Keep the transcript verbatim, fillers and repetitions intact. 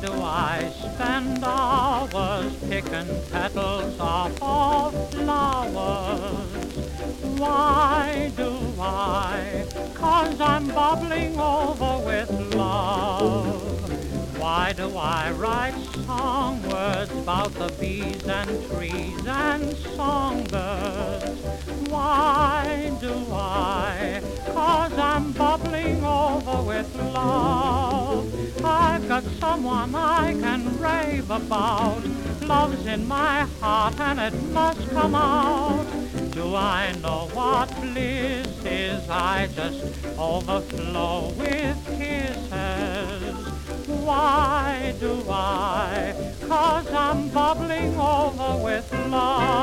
do I spend hours picking petals off of flowers? Why do I? 'Cause I'm bubbling over with love. Why do I write song words about the bees and trees and songbirds? Why do I? 'Cause I'm bubbling over with love. I've got someone I can rave about. Love's in my heart and it must come out. Do I know what bliss is? I just overflow with kisses. Why do I? 'Cause I'm bubbling over with love.